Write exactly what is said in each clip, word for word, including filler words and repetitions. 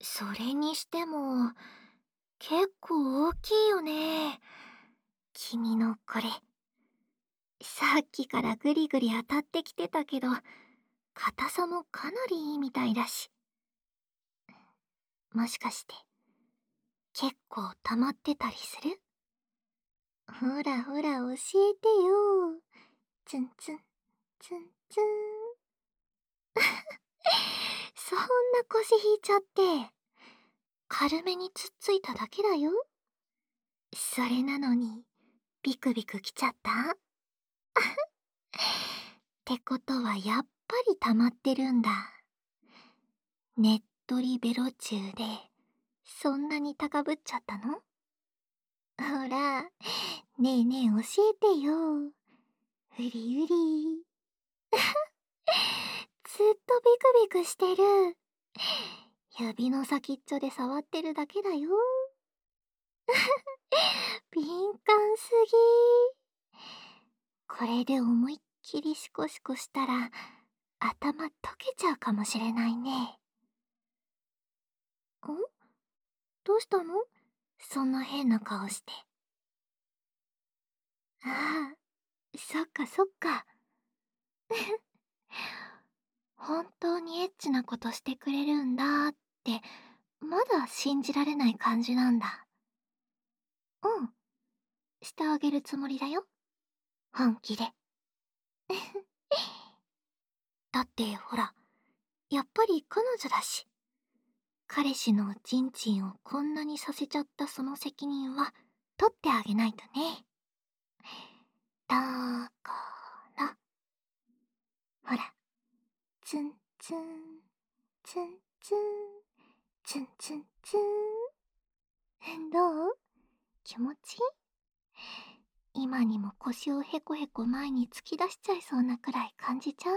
それにしても、結構大きいよね。君のこれ。さっきからグリグリ当たってきてたけど、硬さもかなりいいみたいだし。もしかして、結構溜まってたりする？ほらほら教えてよ。ツンツン、ツンツン。そんな腰引いちゃって。軽めにつっついただけだよ。それなのに、ビクビクきちゃった？ってことはやっぱり溜まってるんだ。ねっとりベロ中で、そんなに高ぶっちゃったの？ほら、ねえねえ教えてよ。うりうり。ずっとビクビクしてる。指の先っちょで触ってるだけだよ。敏感すぎ。これで思いっきりシコシコしたら、頭溶けちゃうかもしれないね。ん？どうしたの？そんな変な顔して。ああ、そっかそっか。本当にエッチなことしてくれるんだって、まだ信じられない感じなんだ。うん、してあげるつもりだよ。本気で。だってほら、やっぱり彼女だし。彼氏のチンチンをこんなにさせちゃったその責任は取ってあげないとね。だから、ほら、ツンツン、ツンツン、ツンツンツン。どう？気持ちいい？今にも腰をへこへこ前に突き出しちゃいそうなくらい感じちゃう？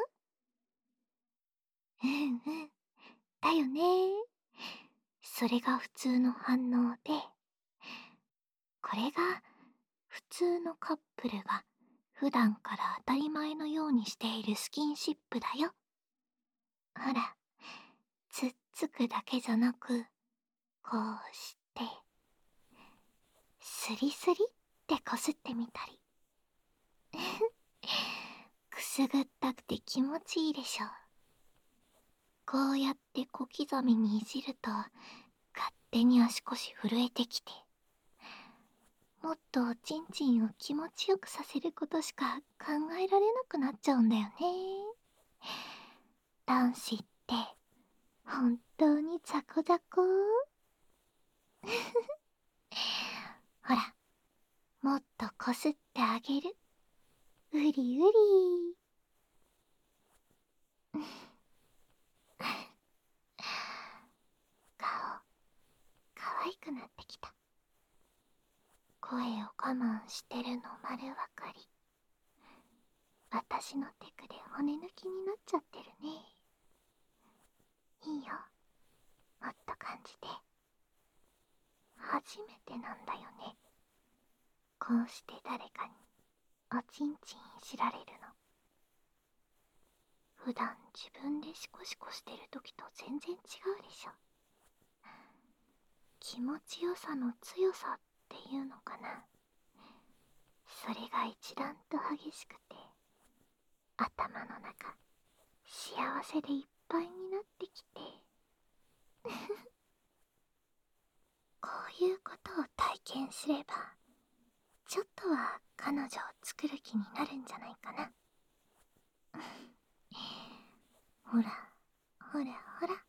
うんうん。だよね。それが普通の反応で、これが普通のカップルが普段から当たり前のようにしているスキンシップだよ。ほら、つっつくだけじゃなく、こうして、スリスリってこすってみたり。くすぐったくて気持ちいいでしょ。こうやって小刻みにいじると、勝手に足腰震えてきて、もっとおちんちんを気持ちよくさせることしか考えられなくなっちゃうんだよね。男子って本当にザコザコ。ほら、もっとこすってあげる。うりうり。顔、可愛くなってきた。声を我慢してるの丸わかり。私のテクで骨抜きになっちゃってるね。いいよ、もっと感じて。初めてなんだよね。こうして誰かにおちんちんいじられるの。普段自分でシコシコしてる時と全然違うでしょ。気持ちよさの強さっていうのかな。それが一段と激しくて、頭の中幸せでいっぱいになってきて。こういうことを体験すれば、ちょっとは彼女を作る気になるんじゃないかな。ほらほらほら、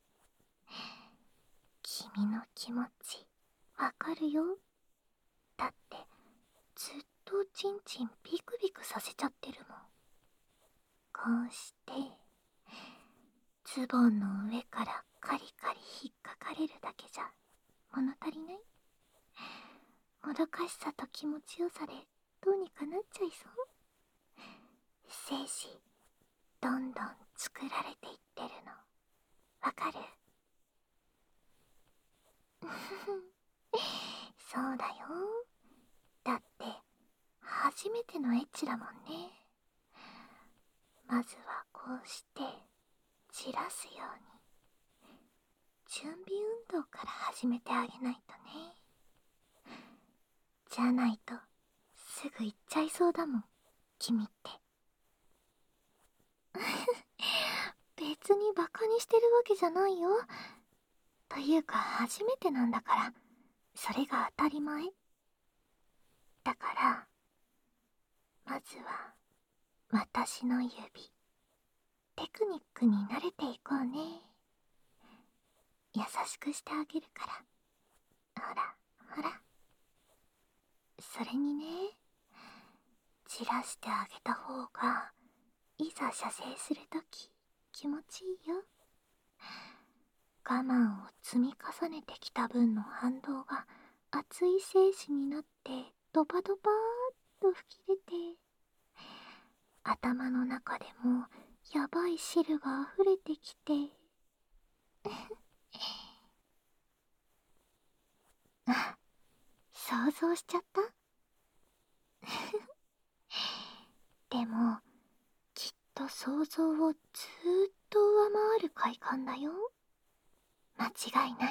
君の気持ちわかるよ。だってずっとチンチンビクビクさせちゃってるもん。こうしてズボンの上からカリカリ引っかかれるだけじゃ物足りない？もどかしさと気持ちよさでどうにかなっちゃいそう？精子どんどん作られていってるのわかる？そうだよ。だって初めてのエッチだもんね。まずはこうして散らすように準備運動から始めてあげないとね。じゃないとすぐ行っちゃいそうだもん、君って。別にバカにしてるわけじゃないよ。というか初めてなんだから、それが当たり前。だからまずは私の指、テクニックに慣れていこうね。優しくしてあげるから。ほらほら。それにね、散らしてあげた方がいざ射精するとき気持ちいいよ。我慢を積み重ねてきた分の反動が熱い精子になってドバドバーっと吹き出て、頭の中でもやばい汁が溢れてきてあ、想像しちゃった。でもきっと想像をずーっと上回る快感だよ。間違いない。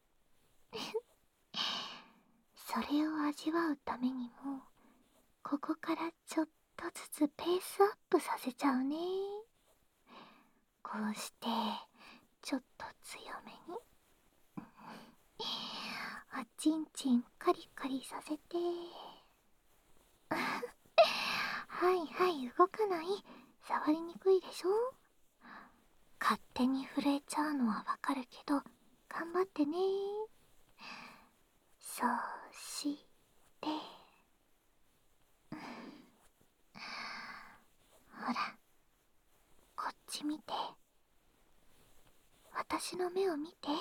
それを味わうためにも、ここからちょっとずつペースアップさせちゃうね。こうしてちょっと強めにおちんちんカリカリさせてはいはい、動かない。触りにくいでしょ。勝手に震えちゃうのはわかるけど頑張ってね。そうしてほら、こっち見て。私の目を見て。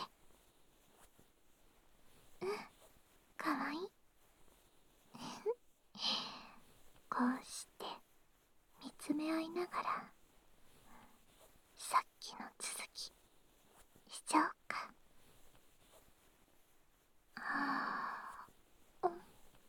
うん、かわいい。こうして見つめ合いながらさっきの続きしちゃおうか。はあ、うん、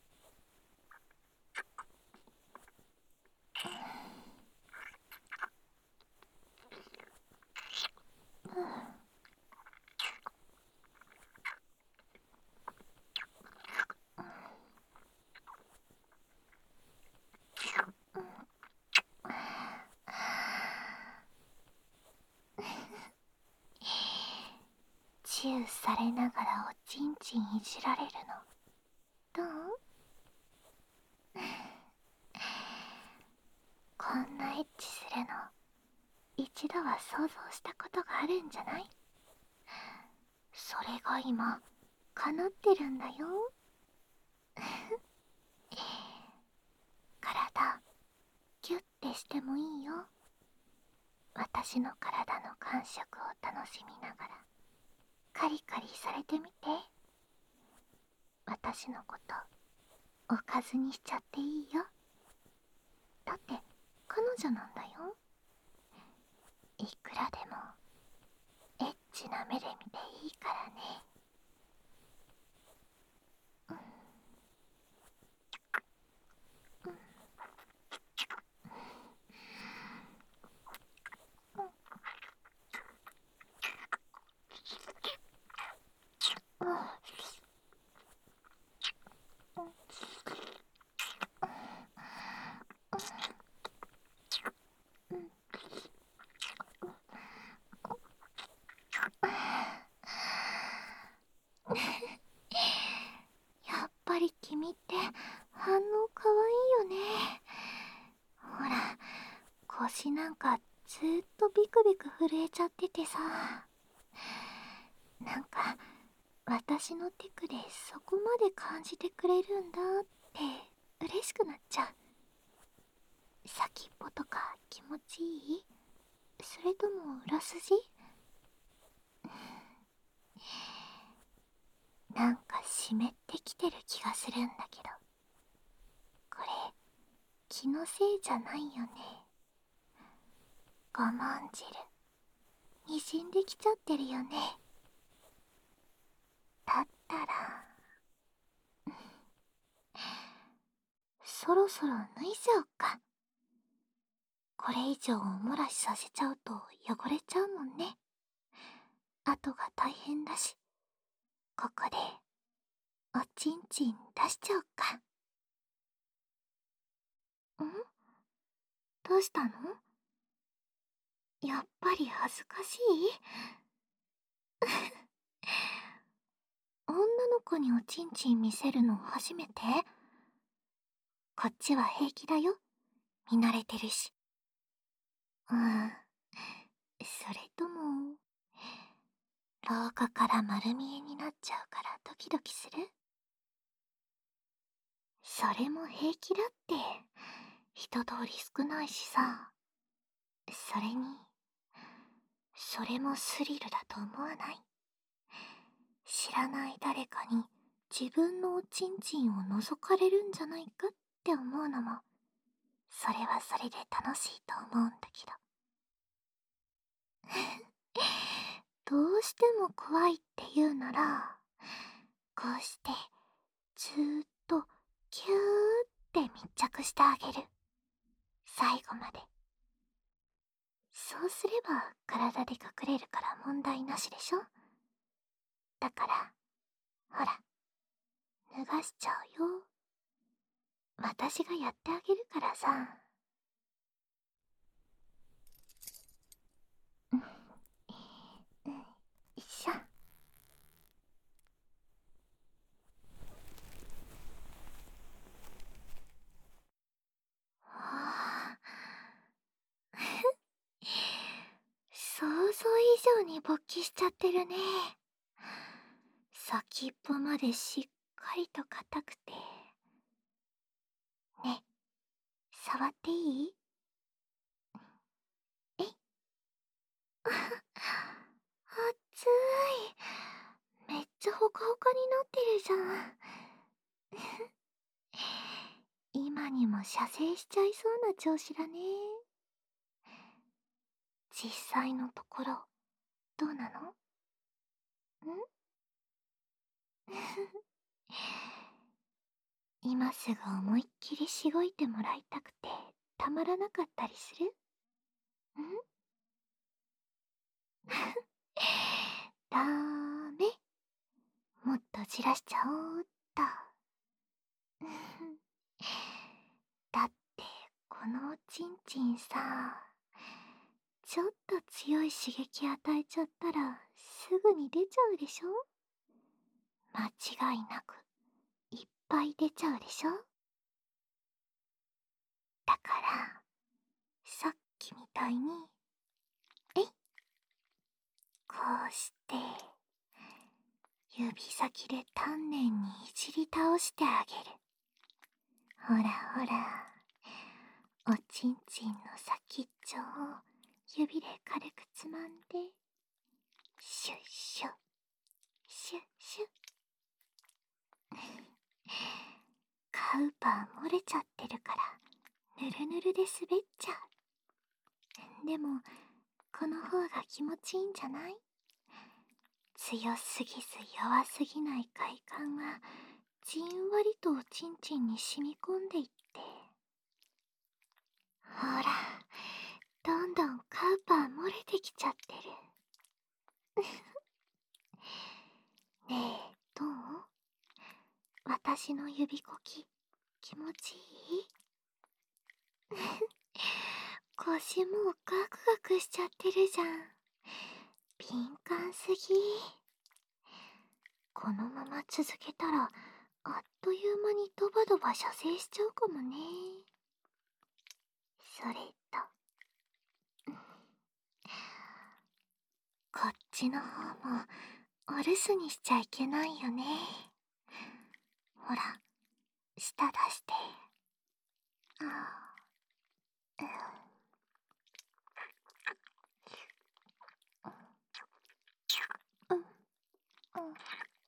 チューされながらおちんちんいじられるのどう？こんなエッチするの一度は想像したことがあるんじゃない？それが今叶ってるんだよ。体ギュッてしてもいいよ。私の体の感触を楽しみながらカリカリされてみて。私のことおかずにしちゃっていいよ。だって彼女なんだよ。いくらでもエッチな目で見ていいからね。うん、やっぱり君って反応かわいいよね。ほら、腰なんかずーっとビクビク震えちゃっててさ、なんか私のテクでそこまで感じてくれるんだって嬉しくなっちゃう。先っぽとか気持ちいい？それとも裏筋？なんか湿ってきてる気がするんだけど、これ気のせいじゃないよね。我慢汁にじんできちゃってるよね。だったらそろそろ脱いじゃおっか。これ以上お漏らしさせちゃうと汚れちゃうもんね。後が大変だし。 ここでおちんちん出しちゃおっか。ん？どうしたの？やっぱり恥ずかしい？女の子におちんちん見せるの初めて？こっちは平気だよ。見慣れてるし。うん。それとも、廊下から丸見えになっちゃうからドキドキする？それも平気だって。人通り少ないしさ。それに、それもスリルだと思わない？知らない誰かに自分のおちんちんを覗かれるんじゃないかって思うのも、それはそれで楽しいと思うんだけど。どうしても怖いって言うなら、こうしてずーっとキューって密着してあげる。最後まで。そうすれば体で隠れるから問題なしでしょ？だから、ほら、脱がしちゃうよ。私がやってあげるからさ。うん、うん、よいしょ。はあ、想像以上に勃起しちゃってるね。先っぽまでしっかりと硬くて。ね、触っていい？えい。あ、熱い。めっちゃほかほかになってるじゃん。今にも射精しちゃいそうな調子だね。実際のところ、どうなの？ん？今すぐ思いっきりしごいてもらいたくてたまらなかったりする？ん？ダメ。もっとじらしちゃおうっと。だってこのおちんちんさ、ちょっと強い刺激与えちゃったらすぐに出ちゃうでしょ？間違いなくいっぱい出ちゃうでしょ？だからさっきみたいに、えい、こうして指先で丹念にいじり倒してあげる。ほらほら、おちんちんの先っちょを指で軽くつまんで、シュッシュッシュッシュッ。カウパー漏れちゃってるからぬるぬるで滑っちゃう。でもこの方が気持ちいいんじゃない？強すぎず弱すぎない快感がじんわりとおちんちんに染み込んでいって、ほら、どんどんカウパー漏れてきちゃってる。ねえ、どう？私の指こき気持ちいい？腰もうガクガクしちゃってるじゃん。敏感すぎ。このまま続けたらあっという間にドバドバ射精しちゃうかもね。それと、こっちの方もお留守にしちゃいけないよね。ほら、舌出して。ああ、うん、うん、うん。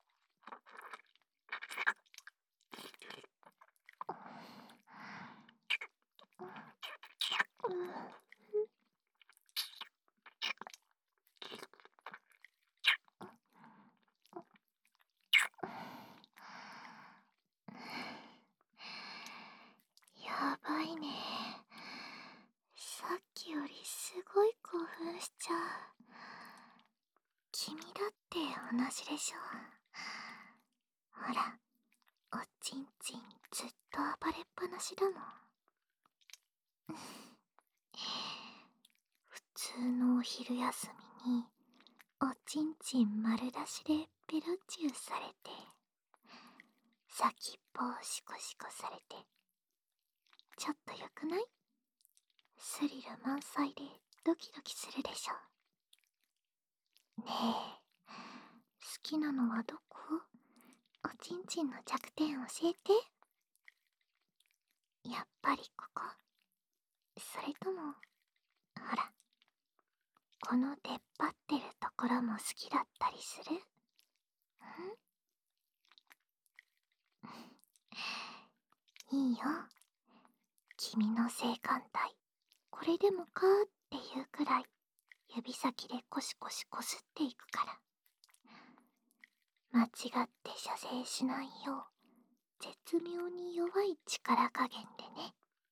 やばいね。さっきよりすごい興奮しちゃう。君だって同じでしょ？ ほら、おちんちんずっと暴れっぱなしだもん。普通のお昼休みにおちんちん丸出しでペロチューされて、先っぽをシコシコされて、ちょっとよくない？スリル満載でドキドキするでしょ。ねえ、好きなのはどこ？おちんちんの弱点教えて。やっぱりここ？それとも、ほら、この出っ張ってるところも好きだったりする？ん？いいよ。君の性感帯、これでもかっていうくらい指先でコシコシこすっていくから。間違って射精しないよう、絶妙に弱い力加減でね。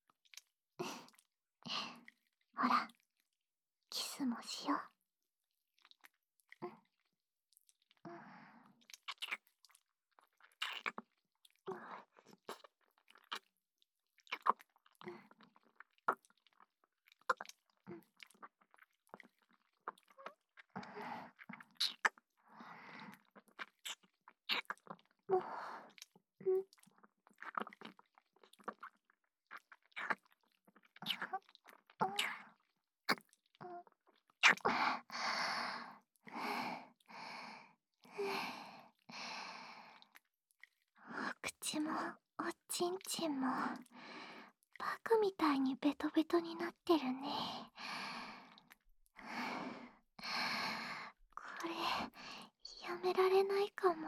ほら、キスもしよう。お口もおちんちんもバカみたいにベトベトになってるね。これやめられないかも。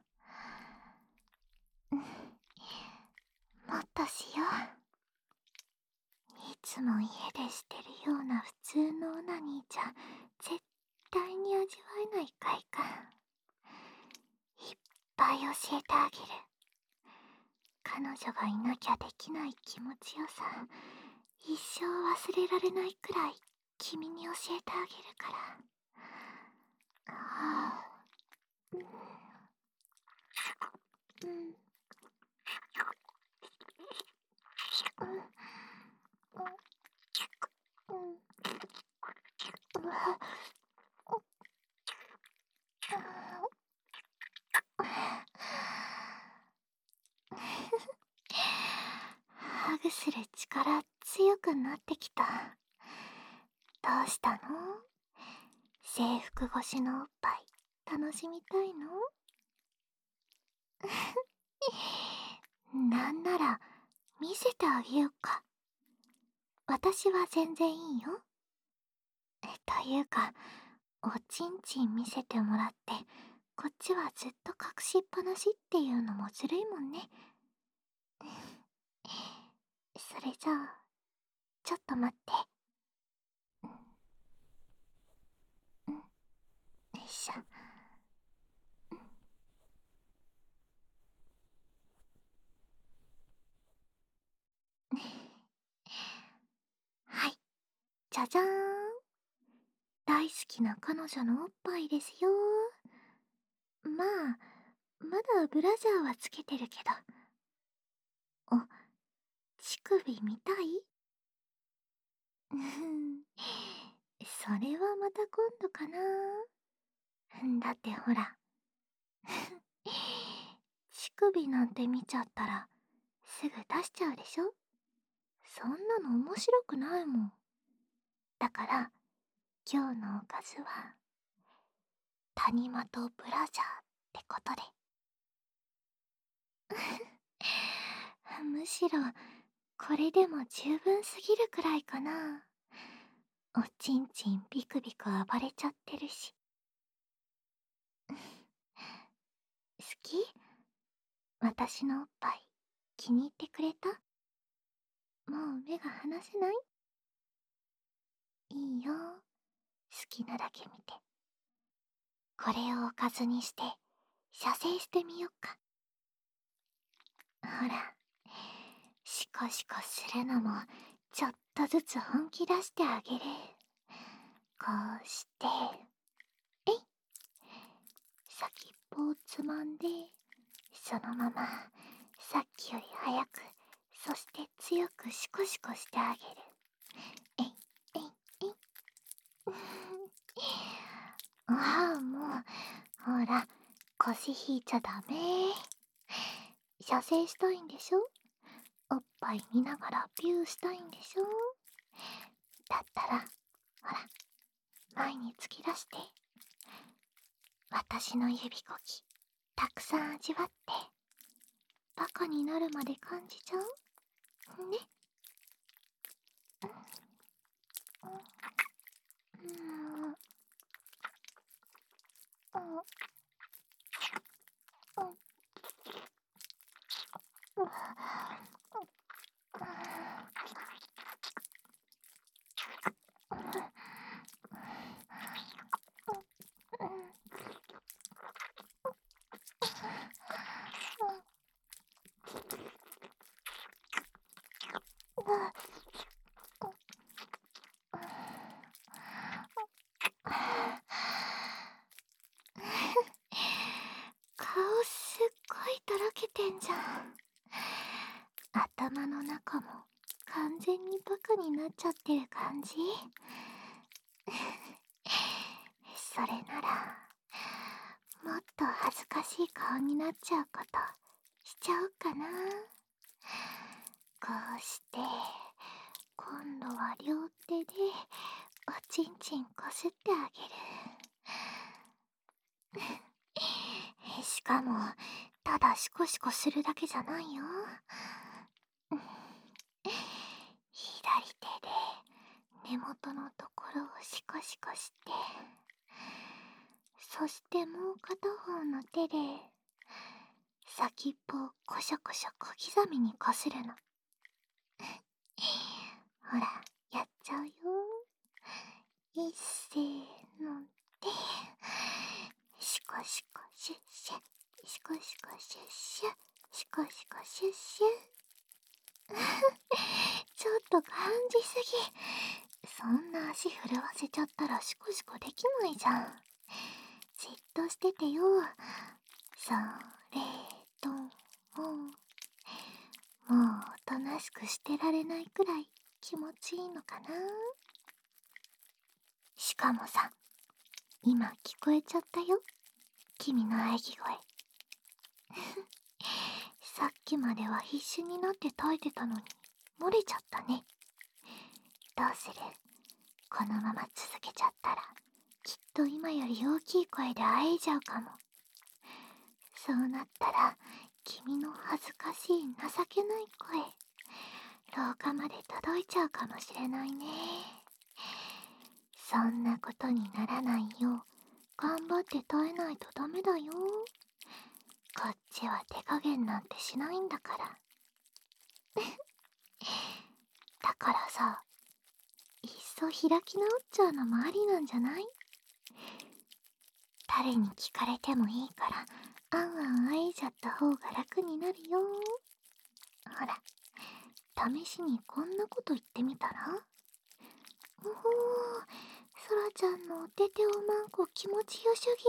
うん、もっとしよう。いつも家でしてるような普通のオナニーじゃ絶対に味わえない快感、いっぱい教えてあげる。彼女がいなきゃできない気持ちよさ、一生忘れられないくらい君に教えてあげるから。はあ、うん、うん、うん、うん、うわ、ハグする力強くなってきた。どうしたの？制服越しのおっぱい楽しみたいの？なんなら見せてあげようか。私は全然いいよ。えというか、おちんちん見せてもらってこっちはずっと隠しっぱなしっていうのもずるいもんね。それじゃあちょっと待って。うん、よいしょ。はい、じゃじゃーん。大好きな彼女のおっぱいですよ。まあ、まだブラジャーはつけてるけど。お、乳首見たい？うん、それはまた今度かな。だってほら、乳首なんて見ちゃったらすぐ出しちゃうでしょ。そんなの面白くないもん。だから今日のおかずは谷間とブラジャーってことで。むしろこれでも十分すぎるくらいかな。おちんちんビクビク暴れちゃってるし。好き？私のおっぱい気に入ってくれた？もう目が離せない？いいよ、好きなだけ見て。これをおかずにして射精してみよっか。ほら、シコシコするのもちょっとずつ本気出してあげる。こうして、えい、先っぽをつまんで、そそのままさっきより早く、そして強くシコシコしてあげる。えいえいえい。ああ、もうほら、腰引いちゃダメ。射精したいんでしょ。おっぱい見ながらビューしたいんでしょ。だったらほら、前に突き出して、私の指こきたくさん味わって、バカになるまで感じちゃうね。うん、うん、うん、顔すっごいとろけてんじゃん。頭の中も完全にバカになっちゃってる感じ。それならもっと恥ずかしい顔になっちゃうことしちゃおうかな。こうして今度は両手でおちんちんこすってあげる。しかもただシコシコするだけじゃないよ。左手で根元のところをシコシコして、そしてもう片方の手で先っぽをコショコショ小刻みにこするの。ほら、やっちゃうよ。いっせーので、シコシコシュッシュ、シコシコシュッシュ、シコシコシュッシュ。ちょっと感じすぎ。そんな足震わせちゃったらシコシコできないじゃん。じっとしててよ。それとも、もうおとなしくしてられないくらい気持ちいいのかな。しかもさ、今聞こえちゃったよ、君の喘ぎ声。さっきまでは必死になって耐えてたのに漏れちゃったね。どうする？このまま続けちゃったらきっと今より大きい声であえいじゃうかも。そうなったら君の恥ずかしい情けない声、廊下まで届いちゃうかもしれないね。そんなことにならないよう頑張って耐えないとダメだよ。こっちは手加減なんてしないんだから。だからさ、いっそ開き直っちゃうのもありなんじゃない？誰に聞かれてもいいからあんあんあえいじゃった方が楽になるよ。ほら、試しにこんなこと言ってみたら？おお、そらちゃんのおてておまんこ気持ちよしゅぎ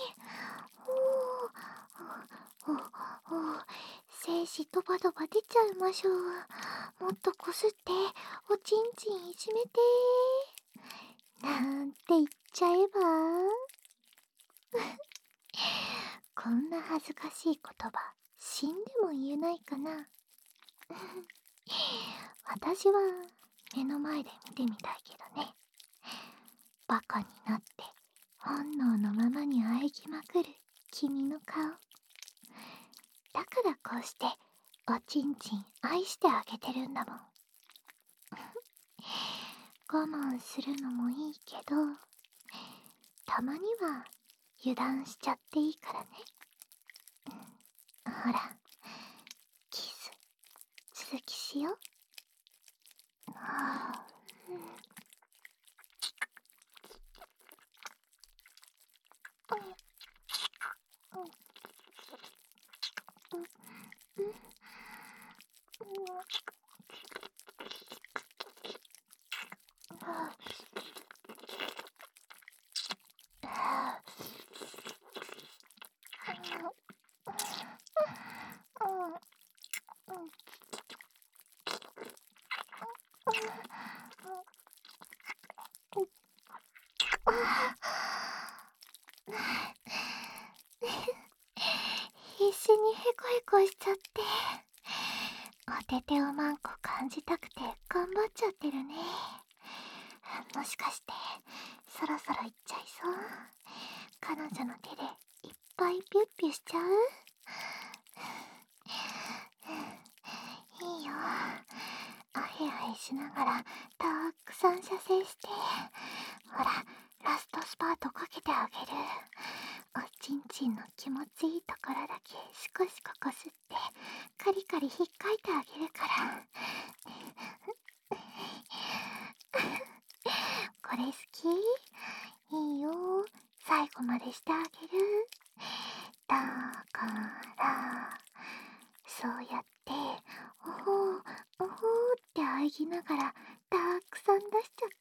ー。おおおお、精子ドバドバ出ちゃいましょう。もっとこすっておちんちんいじめてーなんて言っちゃえばこんな恥ずかしい言葉死んでも言えないかな。私は目の前で見てみたいけどね。バカになって本能のままに喘ぎまくる君の顔。だからこうしておちんちん愛してあげてるんだもん。我慢するのもいいけど、たまには油断しちゃっていいからね。ほら、キス続きしよう。はあ、うんうんうんうんコヘコしちゃって。おててをマンコ感じたくて頑張っちゃってるね。もしかしてそろそろ行っちゃいそう？彼女の手でいっぱいピュッピュしちゃう？いいよ。あへあへしながらたくさん射精して、ほらラストスパートかけてあげる。おちんちんの気持ちいいところだけシコシコこすってカリカリひっかいてあげるから。これ好き？いいよ、最後までしてあげる。だからそうやっておほーおほーって喘ぎながらたくさん出しちゃって。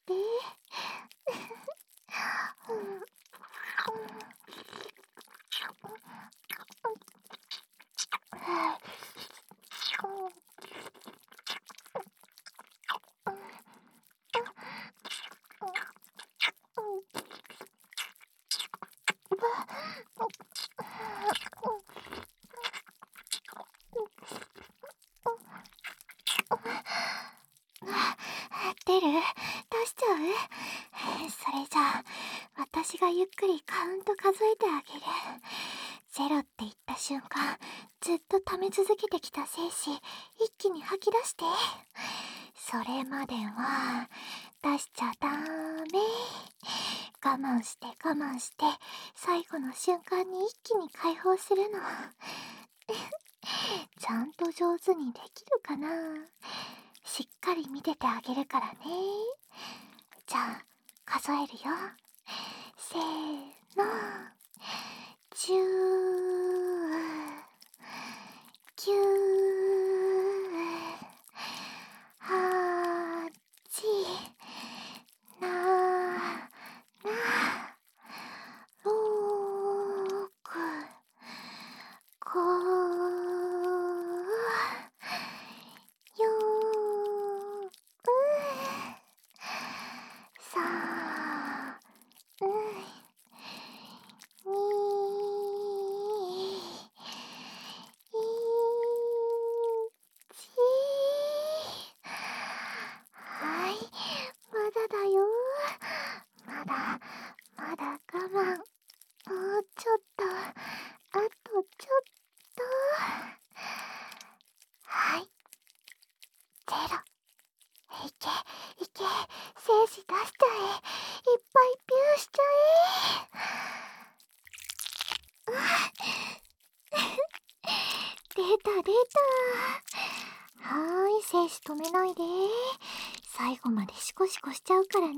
出る？出しちゃう？それじゃあ私がゆっくりカウント数えてあげる。ゼロって言った瞬間、ずっと溜め続けてきた精子一気に吐き出して。それまでは出しちゃダメ。我慢して我慢して最後の瞬間に一気に解放するの。ちゃんと上手にできるかな？しっかり見ててあげるからね。じゃあ数えるよ。せーの。じゅう、きゅう、はち、なな、ろく、ご、よん、さん、に、いち。はい、まだだよ。まだまだ我慢。もうちょっと、あとちょっと。はい、ゼロ。いけいけ、精子出しちゃえ。いっぱいピューしちゃえ。出た出た。はーい、精子止めないで。最後までシコシコしちゃうからね。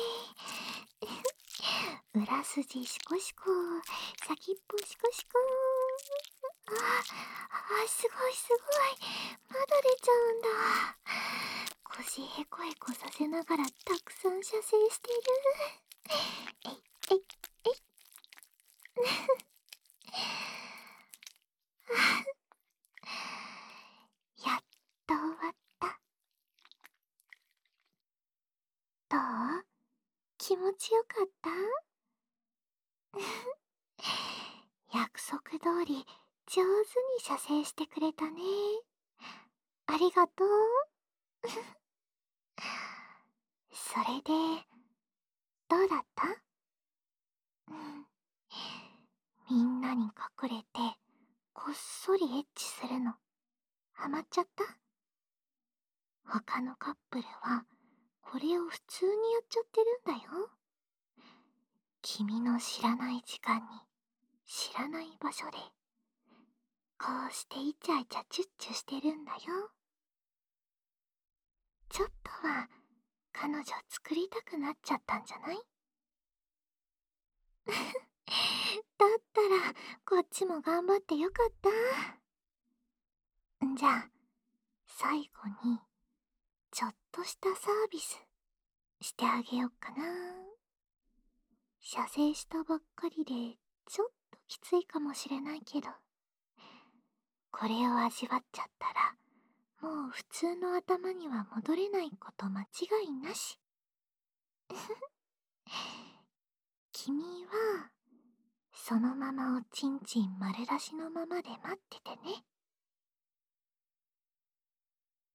裏筋シコシコ、先っぽシコシコ。ああ、すごいすごい。まだ出ちゃうんだ。腰へこへこさせながらたくさん射精してる。えいえいえい。やっと終わった。どう？気持ちよかった？約束通り上手に射精してくれたね。ありがとう。それでどうだった？うん、みんなに隠れてこっそりエッチするのハマっちゃった？他のカップルはこれを普通にやっちゃってるんだよ。君の知らない時間に知らない場所でこうしてイチャイチャチュッチュしてるんだよ。ちょっとは彼女作りたくなっちゃったんじゃない？だったらこっちも頑張ってよかった。じゃあ最後にちょっとしたサービスしてあげようかな。射精したばっかりでちょっときついかもしれないけど、これを味わっちゃったらもう普通の頭には戻れないこと間違いなし。君はそのままおちんちん丸出しのままで待っててね。